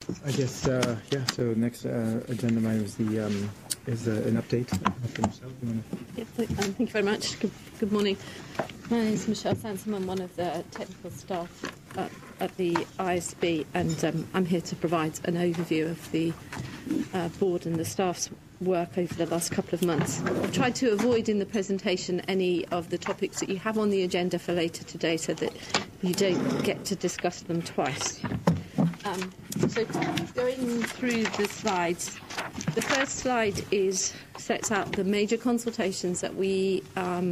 I guess, yeah, so next agenda item is an update from yourself. Thank you very much. Good morning. My name is Michelle Sansom. I'm one of the technical staff at the ISB, and I'm here to provide an overview of the board and the staff's work over the last couple of months. I've tried to avoid in the presentation any of the topics that you have on the agenda for later today so that you don't get to discuss them twice. So going through the slides, the first slide sets out the major consultations that we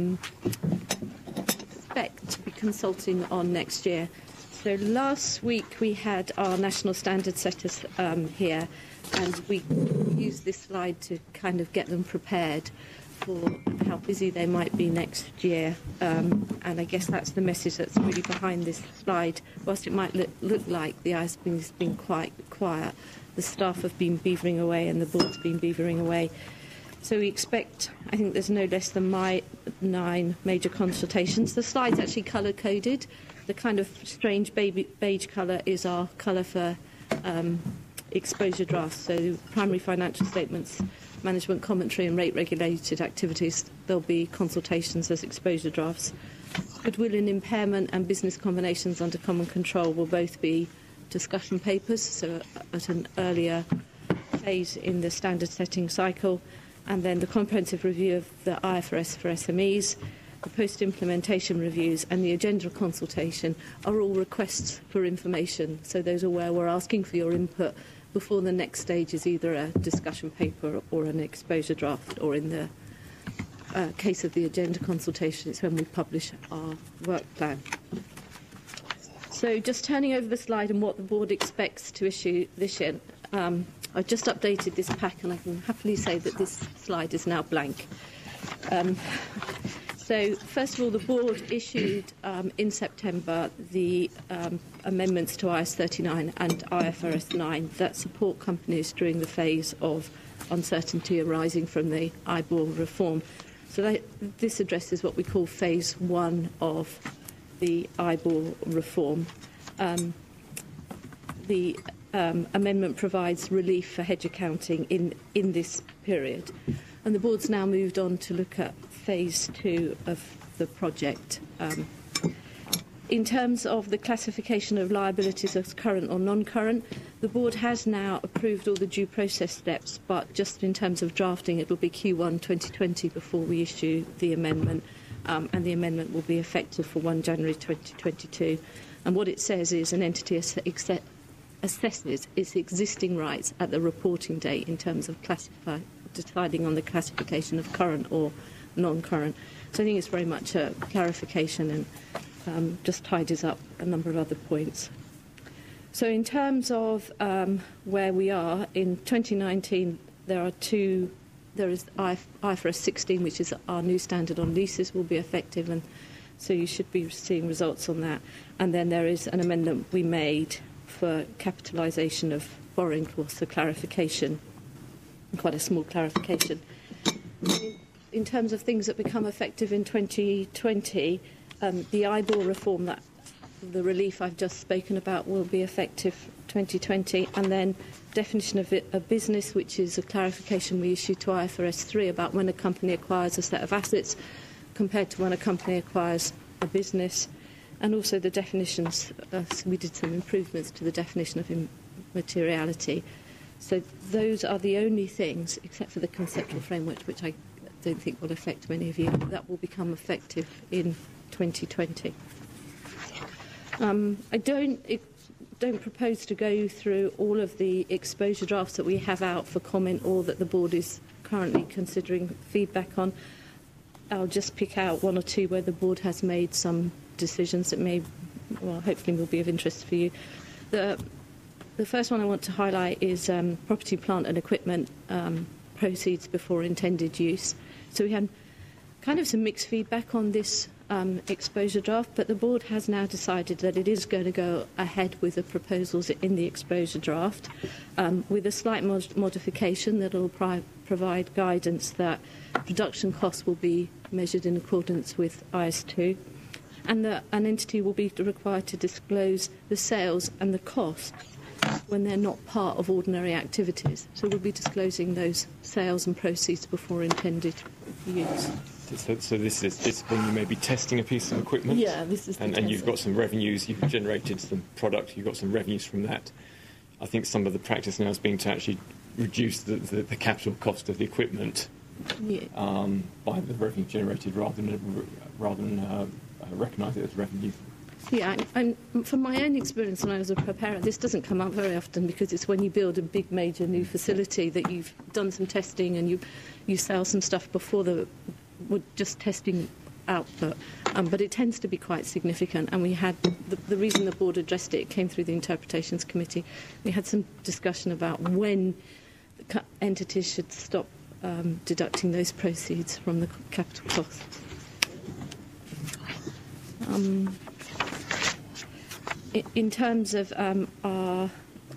expect to be consulting on next year. So last week we had our national standard setters here, and we used this slide to kind of get them prepared for how busy they might be next year. And I guess that's the message that's really behind this slide. Whilst it might look like the ISB has been quite quiet, the staff have been beavering away and the board's been beavering away. So we expect, I think there's no less than 9 major consultations. The slide's actually colour-coded. The kind of strange beige colour is our colour for exposure drafts. So primary financial statements, management commentary and rate-regulated activities, there'll be consultations as exposure drafts. Goodwill and impairment and business combinations under common control will both be discussion papers, so at an earlier phase in the standard setting cycle. And then the comprehensive review of the IFRS for SMEs, the post-implementation reviews and the agenda consultation are all requests for information. So those are where we're asking for your input before the next stage is either a discussion paper or an exposure draft, or in the case of the agenda consultation, it's when we publish our work plan. So just turning over the slide and what the board expects to issue this year. I've just updated this pack and I can happily say that this slide is now blank. So first of all, the board issued in September the amendments to IAS 39 and IFRS 9 that support companies during the phase of uncertainty arising from the IBOR reform. So this addresses what we call phase 1 of the IBOR reform. The amendment provides relief for hedge accounting in this period. And the board's now moved on to look at phase 2 of the project. In terms of the classification of liabilities as current or non-current, the board has now approved all the due process steps, but just in terms of drafting, it will be Q1 2020 before we issue the amendment, and the amendment will be effective for 1 January 2022. And what it says is an entity assesses its existing rights at the reporting date in terms of deciding on the classification of current or non-current. So I think it's very much a clarification and just tidies up a number of other points. So in terms of where we are, in 2019 there is IFRS 16, which is our new standard on leases, will be effective, and so you should be seeing results on that. And then there is an amendment we made for capitalisation of borrowing costs, a clarification, quite a small clarification. In terms of things that become effective in 2020, the IBOR reform, that the relief I've just spoken about, will be effective 2020, and then definition of a business, which is a clarification we issued to IFRS 3 about when a company acquires a set of assets compared to when a company acquires a business, and also the definitions. We did some improvements to the definition of materiality. So those are the only things, except for the conceptual framework, which I don't think will affect many of you, that will become effective in 2020. I don't propose to go through all of the exposure drafts that we have out for comment or that the board is currently considering feedback on. I'll just pick out 1 or 2 where the board has made some decisions that hopefully will be of interest for you. The first one I want to highlight is property, plant and equipment proceeds before intended use. So we had kind of some mixed feedback on this exposure draft, but the board has now decided that it is going to go ahead with the proposals in the exposure draft with a slight modification that will provide guidance that production costs will be measured in accordance with IAS 2, and that an entity will be required to disclose the sales and the cost when they're not part of ordinary activities. So we'll be disclosing those sales and proceeds before intended use. So this is when you may be testing a piece of equipment? Yeah, this is the and you've got some revenues, you've generated some product, you've got some revenues from that. I think some of the practice now has been to actually reduce the capital cost of the equipment by the revenue generated rather than recognise it as revenue. Yeah, and from my own experience when I was a preparer, this doesn't come up very often because it's when you build a big major new facility that you've done some testing and you sell some stuff before we're just testing output. But it tends to be quite significant, and we had the reason the board addressed it came through the Interpretations Committee. We had some discussion about when the entities should stop deducting those proceeds from the capital costs. In terms of our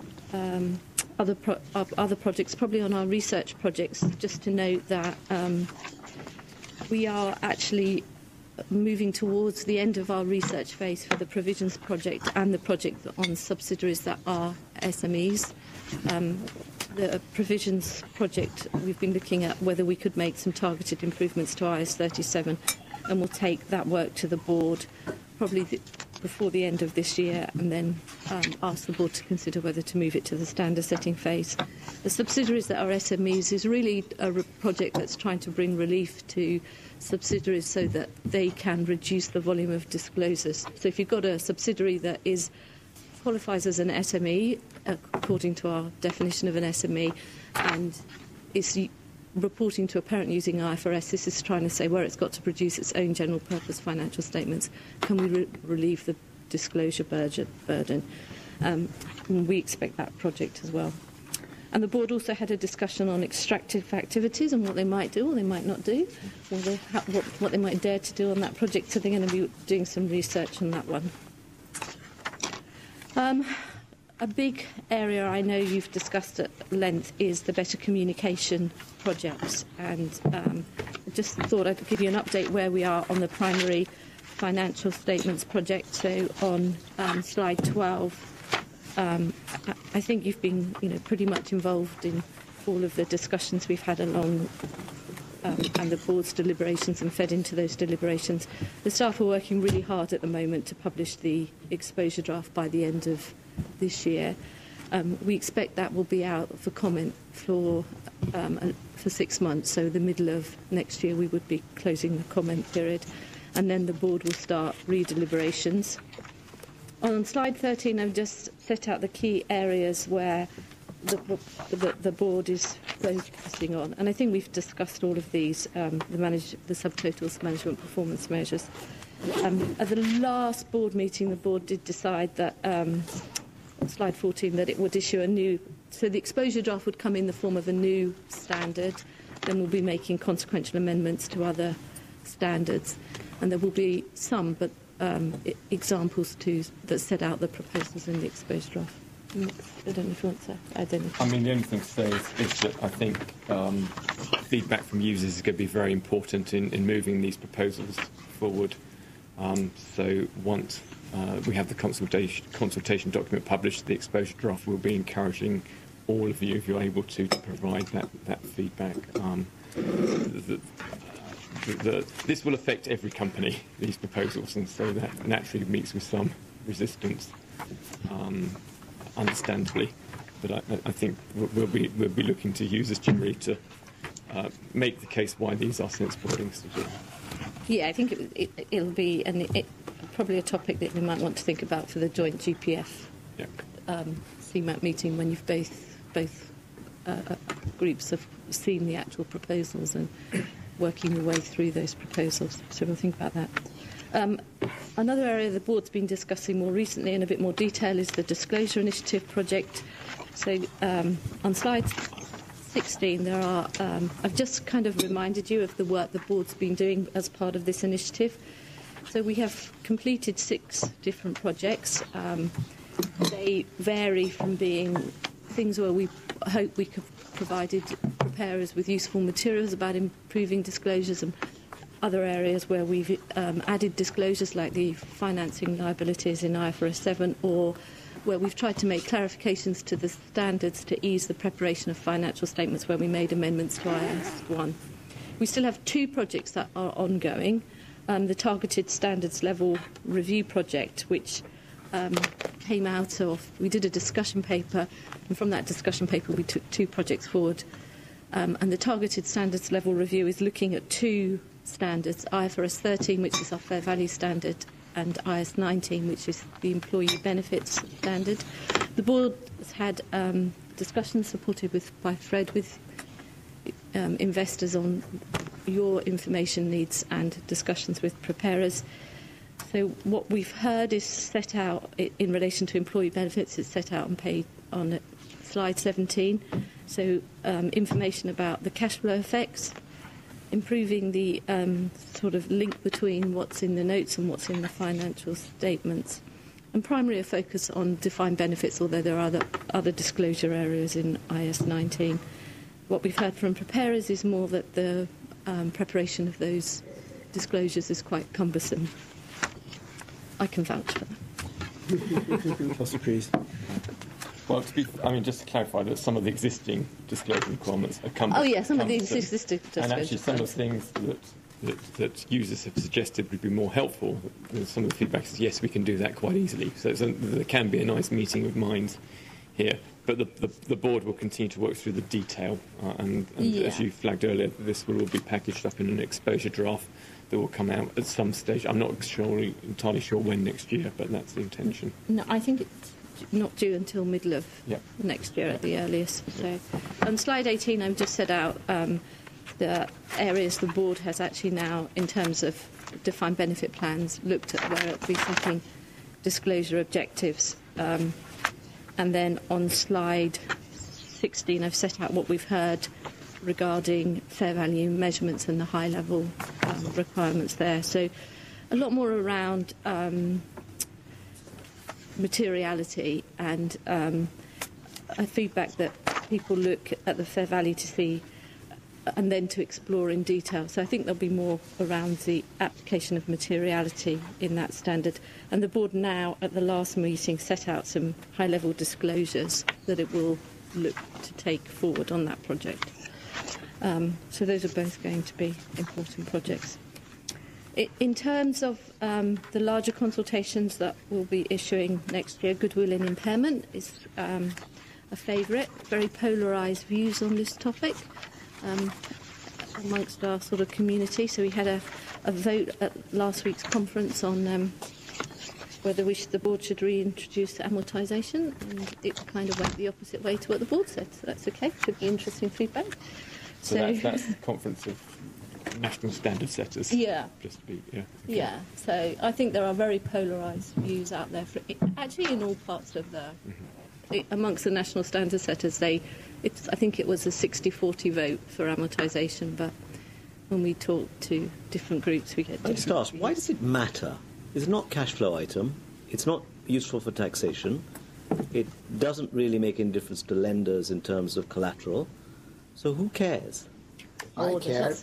other projects, probably on our research projects, just to note that we are actually moving towards the end of our research phase for the provisions project and the project on subsidiaries that are SMEs. The provisions project, we've been looking at whether we could make some targeted improvements to IS 37, and we'll take that work to the board probably before the end of this year, and then ask the board to consider whether to move it to the standard setting phase. The subsidiaries that are SMEs is really a project that's trying to bring relief to subsidiaries so that they can reduce the volume of disclosures. So if you've got a subsidiary that qualifies as an SME, according to our definition of an SME, and is reporting to a parent using IFRS, this is trying to say where it's got to produce its own general purpose financial statements, can we relieve the disclosure burden? We expect that project as well. And the board also had a discussion on extractive activities and what they might do or they might not do, or what they might dare to do on that project. So they're going to be doing some research on that one. A big area I know you've discussed at length is the better communication projects, and I just thought I'd give you an update where we are on the primary financial statements project. So on slide 12, I think you've been pretty much involved in all of the discussions we've had along and the board's deliberations and fed into those deliberations. The staff are working really hard at the moment to publish the exposure draft by the end of this year. We expect that will be out for comment for 6 months, so the middle of next year we would be closing the comment period, and then the board will start re-deliberations. On slide 13, I've just set out the key areas where the board is focusing on, and I think we've discussed all of these, the subtotals management performance measures. At the last board meeting, the board did decide that, on slide 14, that it would issue so the exposure draft would come in the form of a new standard, then we'll be making consequential amendments to other standards, and there will be some, but examples that set out the proposals in the exposure draft. I don't know if you want to add anything. I mean, the only thing to say is that I think feedback from users is going to be very important in moving these proposals forward. So once we have the consultation document published, the exposure draft will be encouraging all of you, if you're able to provide that feedback. This will affect every company, these proposals, and so that naturally meets with some resistance, understandably. But I think we'll be looking to users generally to make the case why these are sensible things to do. Yeah, I think it'll be probably a topic that we might want to think about for the joint GPF CMAP meeting when you've both groups have seen the actual proposals and working your way through those proposals. So we'll think about that. Another area the board's been discussing more recently in a bit more detail is the Disclosure Initiative project. So on slide 16, there are. I've just kind of reminded you of the work the board's been doing as part of this initiative. So we have completed 6 different projects. They vary from being things where we hope we could provided preparers with useful materials about improving disclosures, and other areas where we've added disclosures like the financing liabilities in IFRS 7, or where we've tried to make clarifications to the standards to ease the preparation of financial statements where we made amendments to IS1. We still have 2 projects that are ongoing. The Targeted Standards Level Review project, which came out of, we did a discussion paper, and from that discussion paper we took 2 projects forward. And the Targeted Standards Level Review is looking at 2 standards, IFRS 13, which is our fair value standard, and IS 19, which is the employee benefits standard. The board has had discussions supported by Fred with investors on your information needs and discussions with preparers. So what we've heard is set out in relation to employee benefits. It's set out on slide 17. So information about the cash flow effects, improving the sort of link between what's in the notes and what's in the financial statements, and primarily a focus on defined benefits, although there are other disclosure areas in IS 19. What we've heard from preparers is more that the preparation of those disclosures is quite cumbersome. I can vouch for that. Councillor Crees. Well, just to clarify that some of the existing disclosure requirements are cumbersome. Oh, yeah, some of the existing disclosure. And actually some of the things that users have suggested would be more helpful, some of the feedback is, yes, we can do that quite easily. So there can be a nice meeting of minds here. But the board will continue to work through the detail. And as you flagged earlier, this will all be packaged up in an exposure draft that will come out at some stage. I'm not entirely sure when next year, but that's the intention. No, I think it's not due until middle of next year at the earliest. So on slide 18, I've just set out the areas the board has actually now, in terms of defined benefit plans, looked at where it'll be setting disclosure objectives. And then on slide 16, I've set out what we've heard regarding fair value measurements and the high-level requirements there. So a lot more around materiality and a feedback that people look at the fair value to see and then to explore in detail. So I think there'll be more around the application of materiality in that standard. And the board now, at the last meeting, set out some high-level disclosures that it will look to take forward on that project. So those are both going to be important projects. In terms of the larger consultations that we'll be issuing next year, goodwill and impairment is a favourite. Very polarised views on this topic amongst our sort of community. So we had a vote at last week's conference on whether the board should reintroduce amortisation, and it kind of went the opposite way to what the board said. So that's okay. Should be interesting feedback. So that's the conference of national standard setters. Yeah. Just to be, okay. Yeah. So I think there are very polarised views out there. Actually, in all parts of the amongst the national standard setters, I think it was a 60-40 vote for amortisation, but when we talk to different groups, we get different. I just ask, why does it matter? It's not a cash flow item. It's not useful for taxation. It doesn't really make any difference to lenders in terms of collateral. So who cares? I care.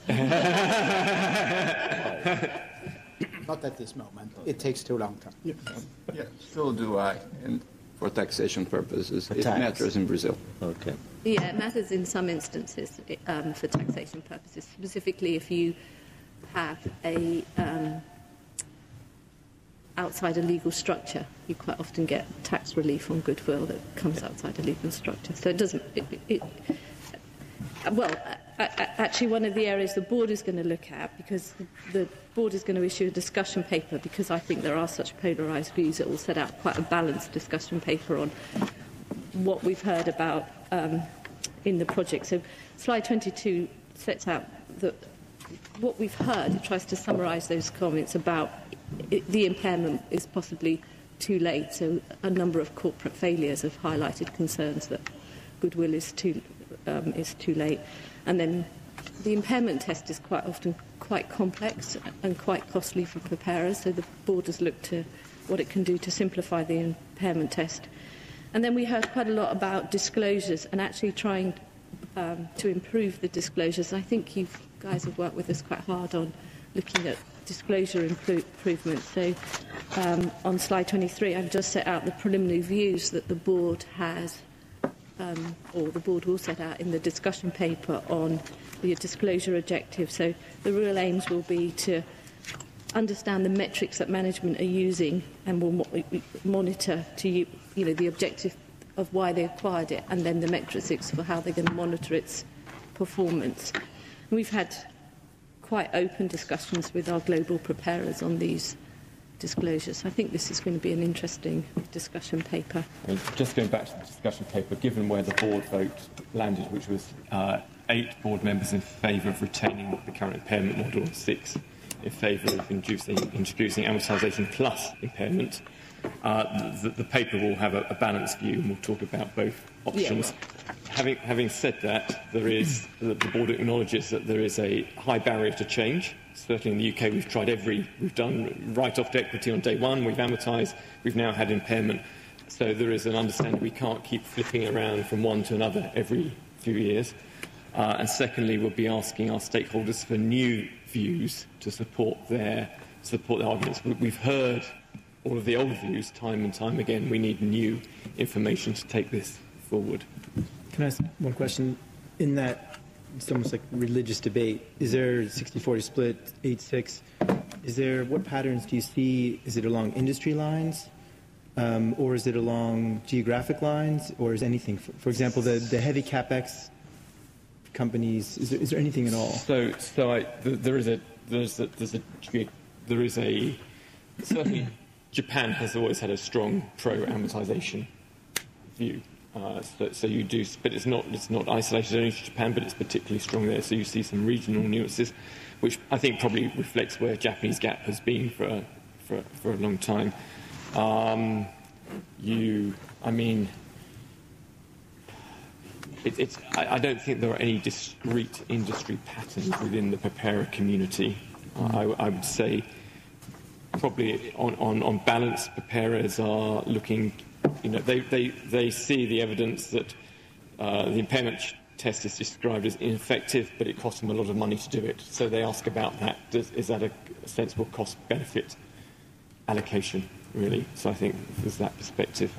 Not at this moment. It takes too long time. Yeah, so do I. And for taxation purposes, For it tax. matters in Brazil. Okay. Yeah, it matters in some instances for taxation purposes, specifically if you have a outside a legal structure. You quite often get tax relief on goodwill that comes outside a legal structure. So it doesn't. Actually, one of the areas the board is going to look at, because the board is going to issue a discussion paper, because I think there are such polarised views, it will set out quite a balanced discussion paper on what we've heard about in the project. So slide 22 sets out what we've heard. It tries to summarise those comments about the impairment is possibly too late. So a number of corporate failures have highlighted concerns that goodwill is too late. And then the impairment test is quite often quite complex and quite costly for preparers, so the board has looked to what it can do to simplify the impairment test. And then we heard quite a lot about disclosures and actually trying to improve the disclosures. I think you guys have worked with us quite hard on looking at disclosure improvements. So on slide 23, I've just set out the preliminary views that the board has, or the board will set out in the discussion paper on the disclosure objective. So the real aims will be to understand the metrics that management are using, and will monitor to the objective of why they acquired it, and then the metrics for how they're going to monitor its performance. And we've had quite open discussions with our global preparers on these disclosures. I think this is going to be an interesting discussion paper. Just going back to the discussion paper, given where the board vote landed, which was 8 board members in favour of retaining the current impairment model, 6 in favour of introducing amortisation plus impairment, the paper will have a balanced view, and we'll talk about both options. Yeah. Having said that, the board acknowledges that there is a high barrier to change. Certainly in the UK, we've done write-off to equity on day one, we've amortised, we've now had impairment. So there is an understanding we can't keep flipping around from one to another every few years. And secondly, we'll be asking our stakeholders for new views to support their arguments. We've heard all of the old views time and time again. We need new information to take this forward. Can I ask one question? In that, it's almost like religious debate. Is there a 60-40 split, 8-6? What patterns do you see? Is it along industry lines? Or is it along geographic lines? Or is anything? For example, the heavy CapEx companies, is there anything at all? There is a certainly Japan has always had a strong pro-amortisation view. So you do, but it's not isolated only to Japan, but it's particularly strong there. So you see some regional nuances, which I think probably reflects where Japanese GAAP has been for a long time. I don't think there are any discrete industry patterns within the preparer community. I would say probably on balance, preparers are looking, they see the evidence that the impairment test is described as ineffective, but it costs them a lot of money to do it. So they ask about that. Is that a sensible cost-benefit allocation, really? So I think there's that perspective.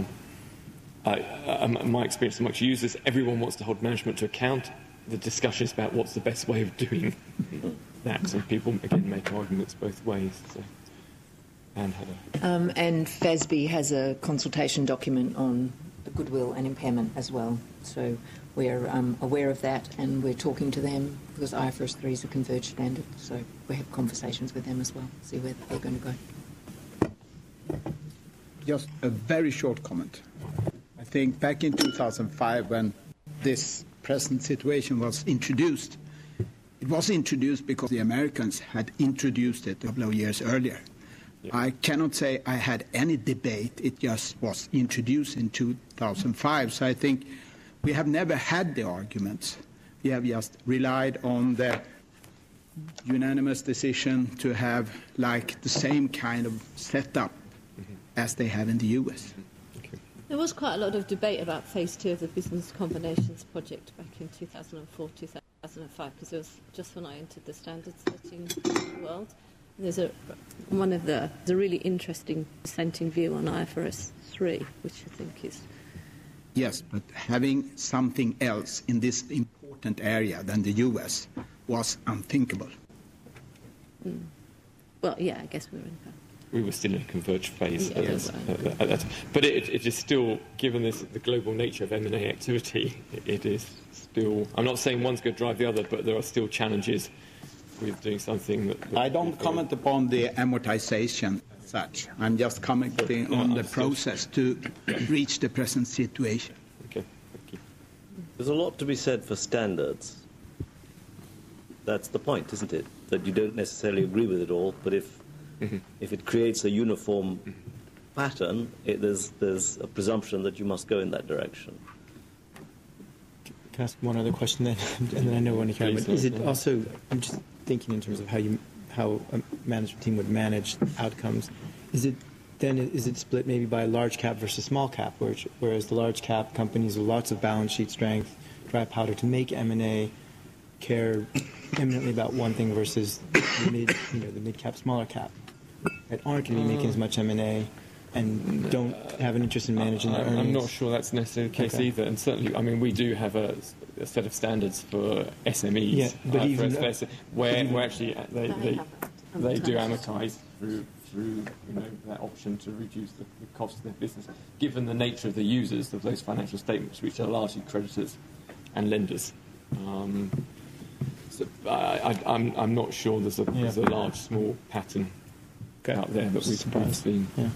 My experience amongst users, everyone wants to hold management to account. The discussion is about what's the best way of doing that. And people, again, make arguments both ways. So. And FASB has a consultation document on the goodwill and impairment as well. So we're aware of that, and we're talking to them because IFRS 3 is a converged standard. So we have conversations with them as well, see where they're going to go. Just a very short comment. I think back in 2005, when this present situation was introduced, it was introduced because the Americans had introduced it a couple of years earlier. Yeah. I cannot say I had any debate. It just was introduced in 2005. So I think we have never had the arguments. We have just relied on the unanimous decision to have like the same kind of setup as they have in the US. There was quite a lot of debate about phase 2 of the Business Combinations project back in 2004, 2005, because it was just when I entered the standard setting world. There's a really interesting dissenting view on IFRS 3, which I think is... Yes, but having something else in this important area than the US was unthinkable. Well, yeah, I guess we were still in a converged phase. Yeah, but it is still, given the global nature of M&A activity, it is still... I'm not saying one's going to drive the other, but there are still challenges with doing something that... I don't comment upon the amortization as such. I'm just commenting on the process to reach the present situation. Okay, thank you. There's a lot to be said for standards. That's the point, isn't it? That you don't necessarily agree with it all, but if it creates a uniform pattern, there's a presumption that you must go in that direction. Can I ask one other question then? And then I know when you can. Is it also, I'm just thinking in terms of how a management team would manage outcomes. Is it split maybe by large cap versus small cap, whereas the large cap companies with lots of balance sheet strength, dry powder to make M&A, care eminently about one thing versus the mid cap, smaller cap, that aren't going to be making as much M&A and don't have an interest in managing their earnings? I'm not sure that's necessarily the case either. And certainly, I mean, we do have a set of standards for SMEs, Yeah, but even where actually they do amortise through that option to reduce the cost of their business, given the nature of the users of those financial statements, which are largely creditors and lenders. So I'm not sure there's a large small pattern out there that we've seen. Yeah.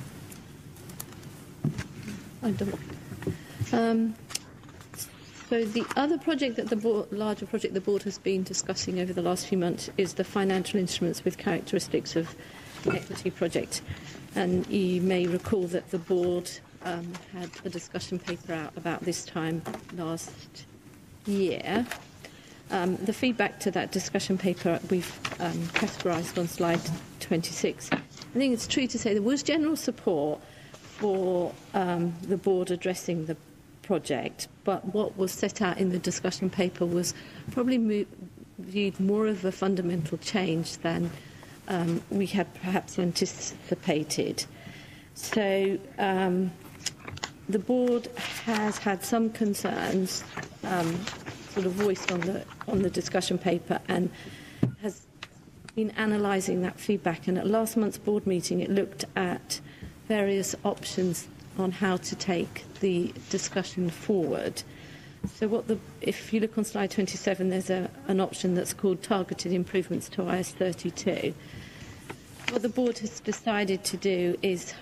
I don't. So the other project that larger project the board has been discussing over the last few months is the financial instruments with characteristics of an equity project. And you may recall that the board had a discussion paper out about this time last year. The feedback to that discussion paper we've categorised on slide 26. I think it's true to say there was general support for the board addressing the project, but what was set out in the discussion paper was probably viewed more of a fundamental change than we had perhaps anticipated. So the board has had some concerns sort of voiced on the discussion paper and has been analysing that feedback. And at last month's board meeting, it looked at various options on how to take the discussion forward. So if you look on slide 27, there's an option that's called targeted improvements to IAS 32. What the board has decided to do is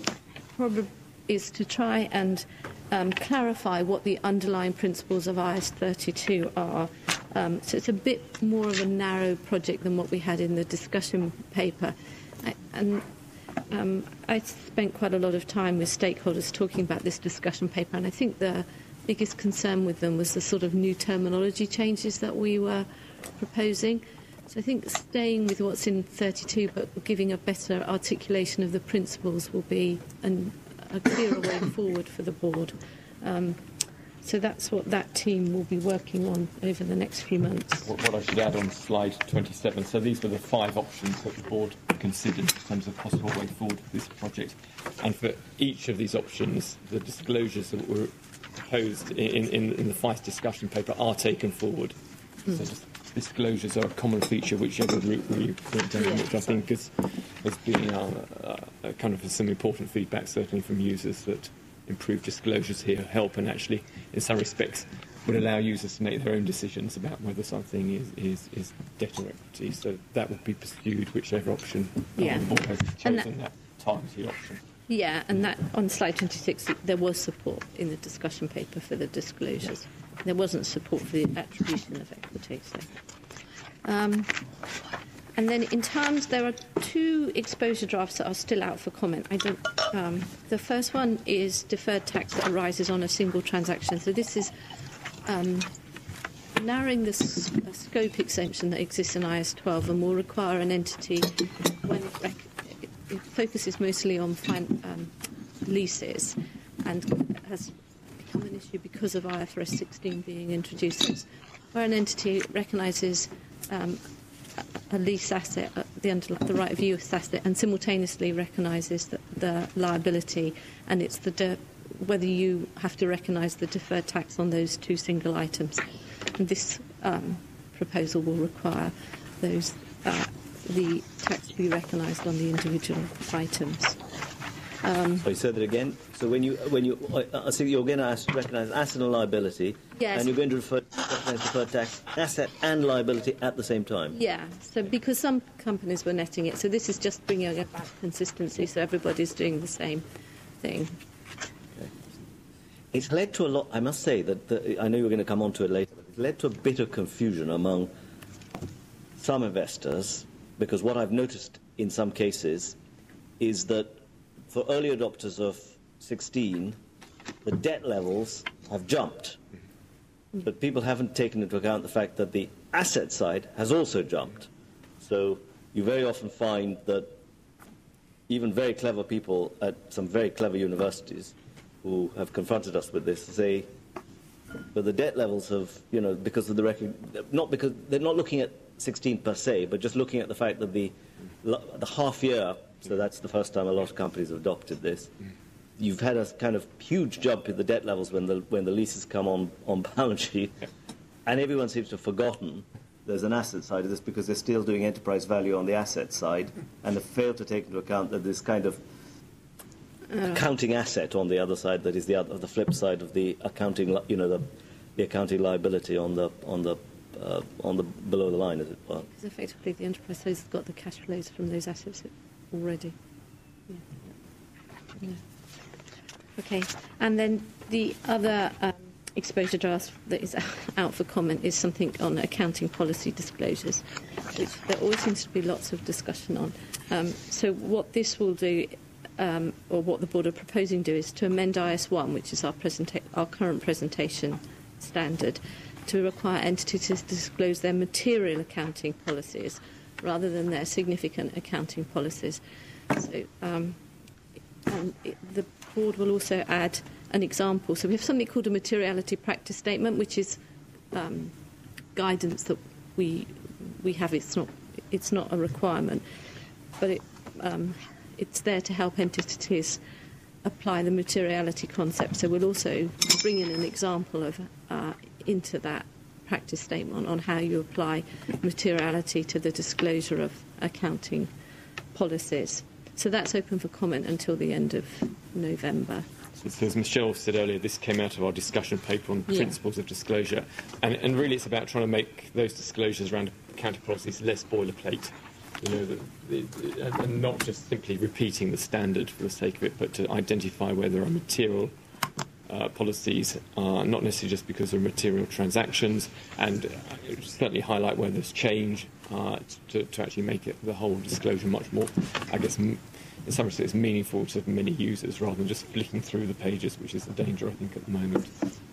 to try and clarify what the underlying principles of IAS 32 are. So it's a bit more of a narrow project than what we had in the discussion paper. I spent quite a lot of time with stakeholders talking about this discussion paper, and I think the biggest concern with them was the sort of new terminology changes that we were proposing. So I think staying with what's in 32 but giving a better articulation of the principles will be a clearer way forward for the board. So that's what that team will be working on over the next few months. What I should add on slide 27, so these were the 5 options that the board considered in terms of possible way forward for this project. And for each of these options, the disclosures that were proposed in the FICE discussion paper are taken forward. So disclosures are a common feature, whichever route we went down, which I think has been kind of some important feedback, certainly from users, that improved disclosures here help and actually, in some respects, would allow users to make their own decisions about whether something is debt or equity. So that would be pursued, whichever option the board has chosen, that targeted option. Yeah, and that on slide 26, there was support in the discussion paper for the disclosures. Yes. There wasn't support for the attribution of equity. So. And then in terms, there are 2 exposure drafts that are still out for comment. The first one is deferred tax that arises on a single transaction. So this is narrowing the scope exemption that exists in IAS 12 and will require an entity, when it focuses mostly on leases and has become an issue because of IFRS 16 being introduced, where an entity recognises a lease asset, the right of use asset, and simultaneously recognises the liability, and it's whether you have to recognise the deferred tax on those 2 single items. And this proposal will require the tax to be recognised on the individual items. So you said that again. So when you I think you're going to recognise asset and liability, yes. And you're going to recognize deferred tax, asset and liability at the same time. Yeah. So because some companies were netting it, so this is just bringing about consistency, so everybody's doing the same thing. Okay. It's led to a lot. I must say that I know you're going to come on to it later. But it's led to a bit of confusion among some investors, because what I've noticed in some cases is that for early adopters of 16, the debt levels have jumped. But people haven't taken into account the fact that the asset side has also jumped. So you very often find that even very clever people at some very clever universities who have confronted us with this say, but the debt levels have, because of not because they're not looking at 16 per se, but just looking at the fact that the half year, so that's the first time a lot of companies have adopted this, you've had a kind of huge jump in the debt levels when the leases come on balance sheet, and everyone seems to have forgotten there's an asset side of this because they're still doing enterprise value on the asset side, and have failed to take into account that this kind of accounting asset on the other side that is the flip side of the accounting, the accounting liability on the below the line, as it were. Because effectively the enterprise has got the cash flows from those assets already. Yeah. Okay, and then the other exposure draft that is out for comment is something on accounting policy disclosures, which there always seems to be lots of discussion on. So what this will do, or what the board are proposing to do, is to amend IS1, which is our current presentation standard, to require entities to disclose their material accounting policies rather than their significant accounting policies. So the board will also add an example. So we have something called a materiality practice statement, which is guidance that we have. It's not a requirement, but it's there to help entities apply the materiality concept. So we'll also bring in an example of into that practice statement on how you apply materiality to the disclosure of accounting policies. So that's open for comment until the end of November. So as Michelle said earlier, this came out of our discussion paper on principles of disclosure. And really it's about trying to make those disclosures around accounting policies less boilerplate, and not just simply repeating the standard for the sake of it, but to identify where there are material policies, not necessarily just because of material transactions, and certainly highlight where there's change to actually make it the whole disclosure much more, I guess, in some respects, meaningful to many users rather than just flicking through the pages, which is the danger, I think, at the moment.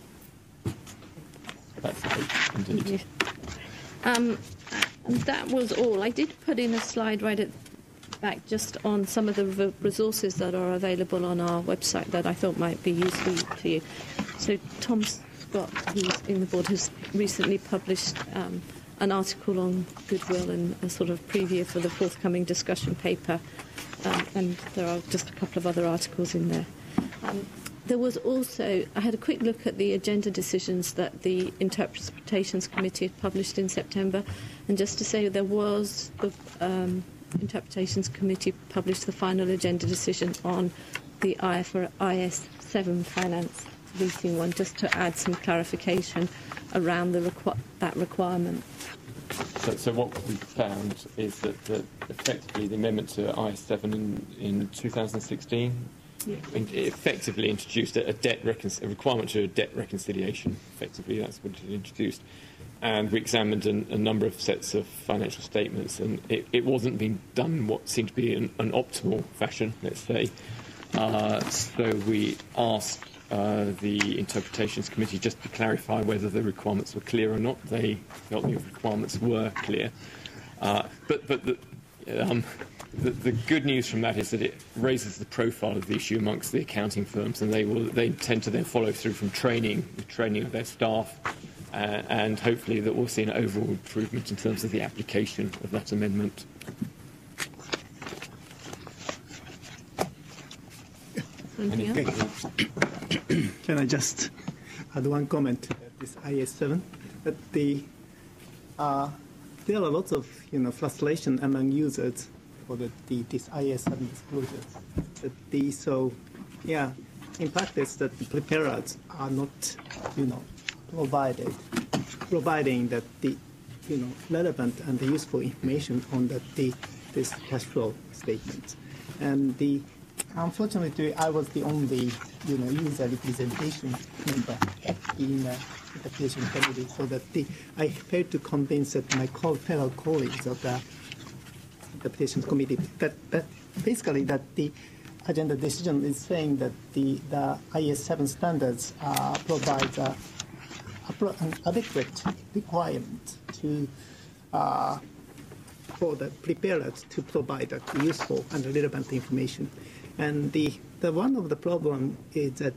That's it, indeed. And that was all. I did put in a slide right at the back just on some of the resources that are available on our website that I thought might be useful to you. So Tom Scott, who's in the board, has recently published an article on goodwill and a sort of preview for the forthcoming discussion paper, and there are just a couple of other articles in there. There was also, I had a quick look at the agenda decisions that the Interpretations Committee had published in September, and just to say there was the Interpretations Committee published the final agenda decision on the IFRS 7 finance leasing one, just to add some clarification around that requirement. So what we found is that effectively the amendment to IS7 in 2016 effectively introduced a requirement to a debt reconciliation. Effectively, that's what it introduced. And we examined a number of sets of financial statements, and it wasn't being done in what seemed to be an optimal fashion, let's say. So we asked the Interpretations Committee just to clarify whether the requirements were clear or not. They felt the requirements were clear. But the good news from that is that it raises the profile of the issue amongst the accounting firms, and they tend to then follow through from training of their staff, and hopefully that we'll see an overall improvement in terms of the application of that amendment. Can I just add one comment to this IS7? That there are lots of frustration among users for this IS7 disclosures. So in practice, that the preparers are not providing that the relevant and the useful information on this cash flow statement, and unfortunately, I was the only, user representation member in the interpretation committee, so that I failed to convince that my fellow colleagues of the interpretation committee that basically that the agenda decision is saying that the IS7 standards provide an adequate requirement for the preparers to provide useful and relevant information. And the one of the problem is that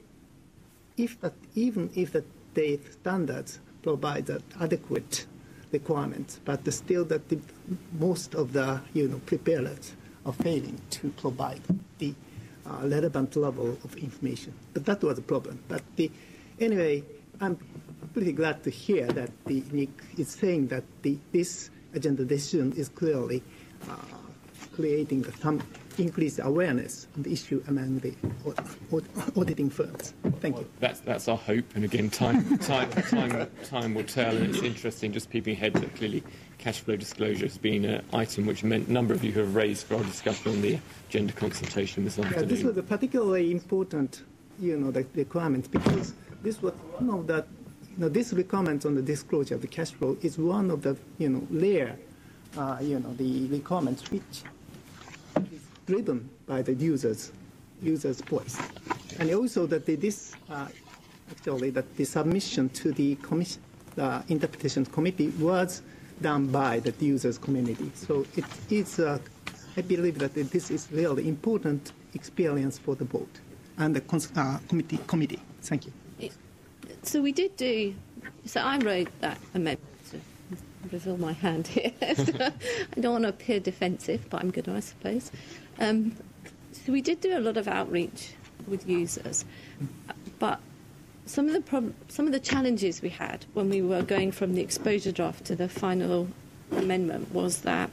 even if the standards provide adequate requirements, but still that most of the preparers are failing to provide the relevant level of information. But that was a problem. But anyway, I'm pretty glad to hear that Nick is saying that this agenda decision is clearly creating some increased awareness on the issue among the auditing firms. Thank you. That's our hope, and again, time will tell. And it's interesting, just peeping ahead, that clearly cash flow disclosure has been an item which a number of you have raised for our discussion on the agenda consultation this afternoon. This was a particularly important, the requirement, because this was one of the, this requirement on the disclosure of the cash flow is one of the, rare, the requirements which is driven by the user's voice, and also that actually that the submission to the commission, the interpretation committee was done by the users community. So it is, I believe that this is really important experience for the board and the committee. Thank you. So we did do. So I wrote that amendment. Reveal my hand here. So I don't want to appear defensive, but I'm going to, I suppose. So we did do a lot of outreach with users, but some of the challenges we had when we were going from the exposure draft to the final amendment was that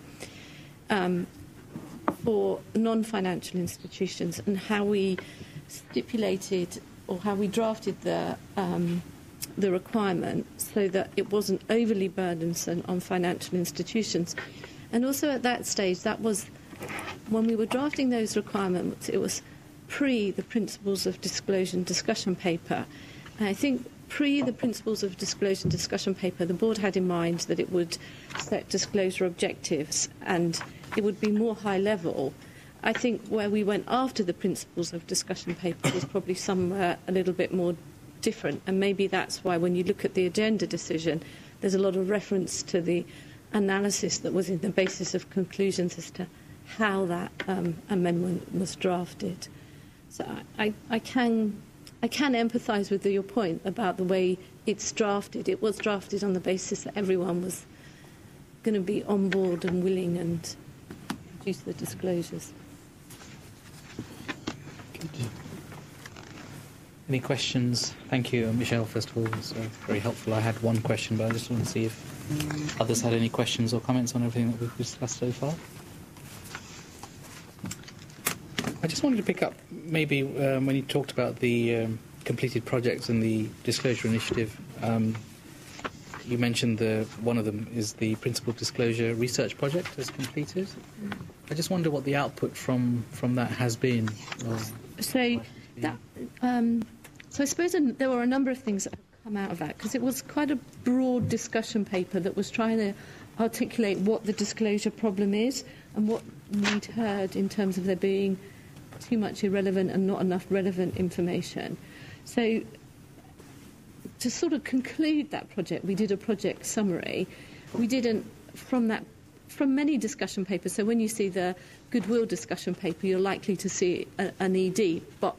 for non-financial institutions and how we stipulated or how we drafted the requirement so that it wasn't overly burdensome on financial institutions. And also at that stage, that was when we were drafting those requirements, it was pre the Principles of Disclosure and Discussion paper. And I think pre the Principles of Disclosure and Discussion paper, the board had in mind that it would set disclosure objectives and it would be more high level. I think where we went after the Principles of Discussion paper was probably somewhere a little bit more different, and maybe that's why when you look at the agenda decision, there's a lot of reference to the analysis that was in the basis of conclusions as to how that amendment was drafted. So I can empathise with your point about the way it's drafted. It was drafted on the basis that everyone was going to be on board and willing and produce the disclosures. Any questions? Thank you, Michelle, first of all. It was very helpful. I had one question, but I just want to see if others had any questions or comments on everything that we've discussed so far. I just wanted to pick up maybe when you talked about the completed projects and the disclosure initiative. You mentioned one of them is the Principal Disclosure Research Project has completed. I just wonder what the output from that has been. So I suppose there were a number of things that have come out of that, because it was quite a broad discussion paper that was trying to articulate what the disclosure problem is and what we'd heard in terms of there being too much irrelevant and not enough relevant information. So to sort of conclude that project, we did a project summary. We didn't, from many discussion papers, so when you see the goodwill discussion paper, you're likely to see an ED, but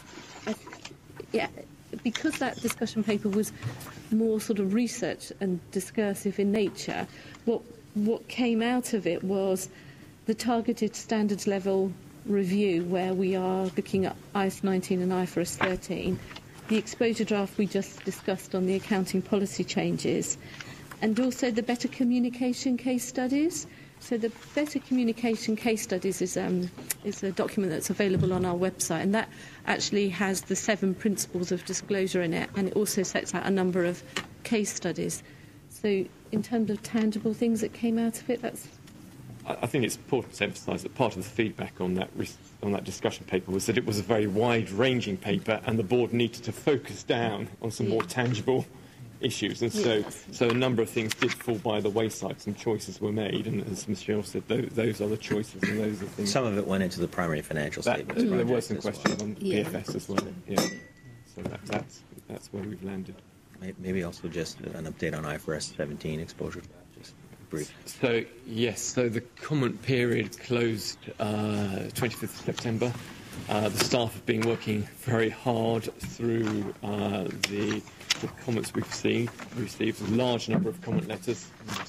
because that discussion paper was more sort of research and discursive in nature, what came out of it was the targeted standards level review, where we are looking at IAS 19 and IFRS 13, the exposure draft we just discussed on the accounting policy changes, and also the better communication case studies. So the Better Communication Case Studies is a document that's available on our website, and that actually has the 7 principles of disclosure in it, and it also sets out a number of case studies. So in terms of tangible things that came out of it, I think it's important to emphasise that part of the feedback on that discussion paper was that it was a very wide-ranging paper, and the board needed to focus down on some more tangible issues, and so a number of things did fall by the wayside. Some choices were made, and as Michelle said, those are the choices, and those are things. Some of it went into the primary financial statements. There were some questions on PFS as well. Yeah, so that's where we've landed. Maybe also just an update on IFRS 17 exposure. Just brief. So yes, so the comment period closed 25th of September. The staff have been working very hard through the comments we've received a large number of comment letters,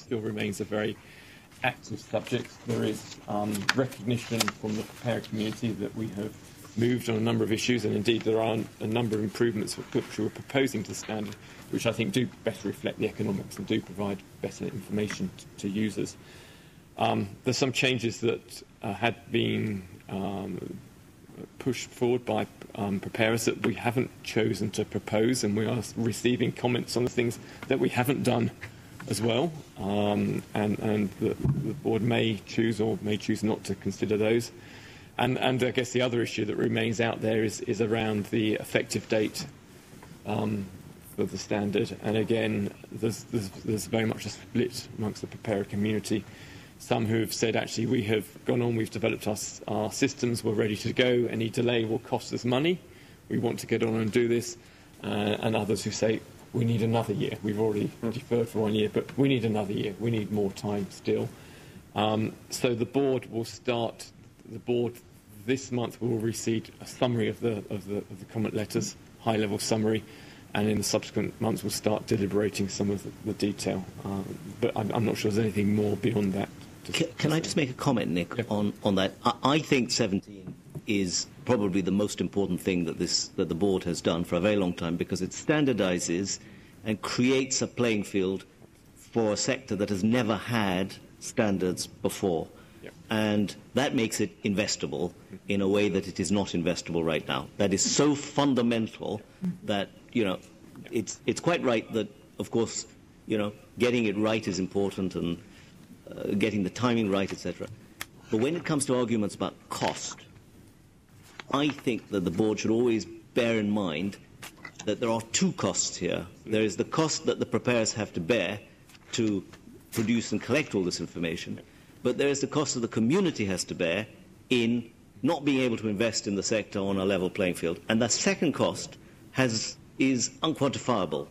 still remains a very active subject. There is recognition from the preparer community that we have moved on a number of issues, and indeed there are a number of improvements which we're proposing to the standard, which I think do better reflect the economics and do provide better information to users. There's some changes that had been pushed forward by preparers that we haven't chosen to propose, and we are receiving comments on the things that we haven't done as well, and the board may choose or may choose not to consider those. And I guess the other issue that remains out there is around the effective date for the standard. And again, there's very much a split amongst the preparer community. Some who have said, actually, we have gone on, we've developed our systems, we're ready to go, any delay will cost us money, we want to get on and do this, and others who say, we need another year, we've already deferred for 1 year, but we need another year, we need more time still. So the board this month will receive a summary of the comment letters, high-level summary, and in the subsequent months we'll start deliberating some of the detail. But I'm not sure there's anything more beyond that. Can I just make a comment, Nick, on that? I think 17 is probably the most important thing that the board has done for a very long time, because it standardizes and creates a playing field for a sector that has never had standards before. Yep. And that makes it investable in a way that it is not investable right now. That is so fundamental that, it's quite right that, of course, getting it right is important, and getting the timing right, etc. But when it comes to arguments about cost, I think that the board should always bear in mind that there are two costs here. There is the cost that the preparers have to bear to produce and collect all this information, but there is the cost that the community has to bear in not being able to invest in the sector on a level playing field. And that second cost is unquantifiable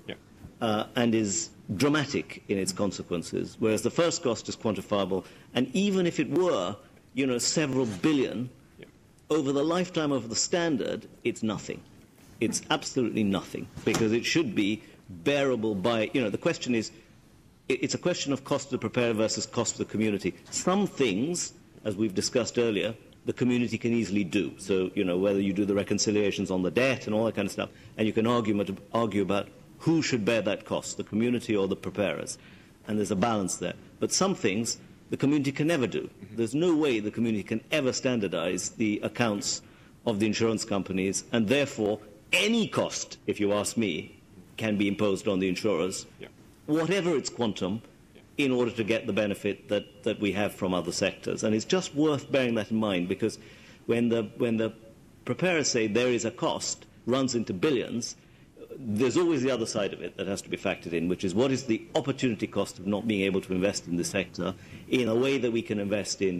and is dramatic in its consequences, whereas the first cost is quantifiable. And even if it were, several billion, over the lifetime of the standard, it's nothing. It's absolutely nothing, because it should be bearable by, the question is, it's a question of cost to the preparer versus cost to the community. Some things, as we've discussed earlier, the community can easily do. So, whether you do the reconciliations on the debt and all that kind of stuff, and you can argue about who should bear that cost, the community or the preparers. And there's a balance there. But some things the community can never do. There's no way the community can ever standardize the accounts of the insurance companies, and therefore any cost, if you ask me, can be imposed on the insurers, whatever its quantum, in order to get the benefit that we have from other sectors. And it's just worth bearing that in mind, because when the preparers say there is a cost, runs into billions, there's always the other side of it that has to be factored in, which is what is the opportunity cost of not being able to invest in the sector in a way that we can invest in,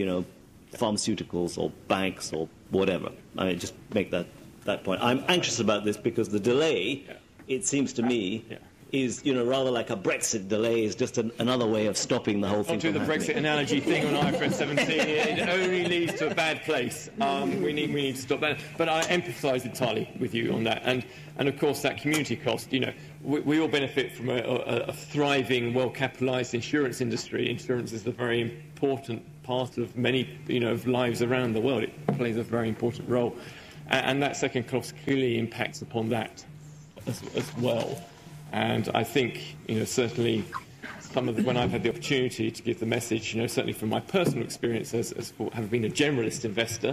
pharmaceuticals or banks or whatever. I just make that point. I'm anxious about this because the delay, it seems to me, is, rather like a Brexit delay, is just another way of stopping the whole thing. Onto the Brexit analogy thing on IFRS 17, it only leads to a bad place. We need to stop that. But I empathise entirely with you on that. And of course, that community cost, we all benefit from a thriving, well-capitalised insurance industry. Insurance is a very important part of many, of lives around the world. It plays a very important role. And that second cost clearly impacts upon that as well. And I think, certainly when I've had the opportunity to give the message, certainly from my personal experience as having been a generalist investor,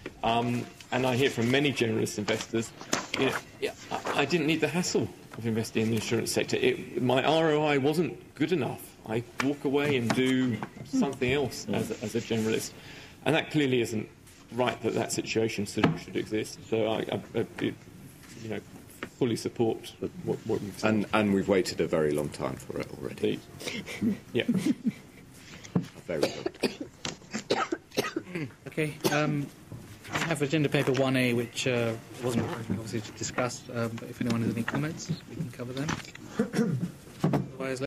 and I hear from many generalist investors, I didn't need the hassle of investing in the insurance sector. My ROI wasn't good enough. I walk away and do something else as a generalist. And that clearly isn't right, that situation should exist. So I fully support what you've said. And we've waited a very long time for it already. Yeah. Very long. Okay. We have agenda paper 1A, which wasn't obviously discussed, but if anyone has any comments, we can cover them.